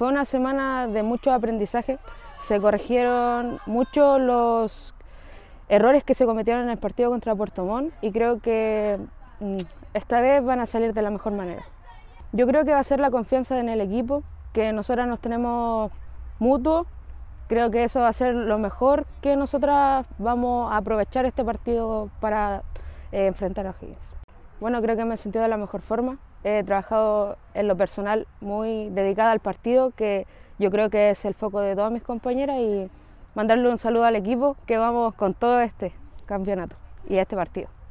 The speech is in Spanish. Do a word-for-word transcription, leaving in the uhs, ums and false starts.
fue una semana de mucho aprendizaje, se corrigieron mucho los errores que se cometieron en el partido contra Puerto Montt y creo que mm, esta vez van a salir de la mejor manera. Yo creo que va a ser la confianza en el equipo, que nosotras nos tenemos mutuo. Creo que eso va a ser lo mejor que nosotras vamos a aprovechar este partido para eh, enfrentar a O'Higgins. Bueno, creo que me he sentido de la mejor forma. He trabajado en lo personal muy dedicada al partido, que yo creo que es el foco de todas mis compañeras, y mandarle un saludo al equipo, que vamos con todo este campeonato y este partido.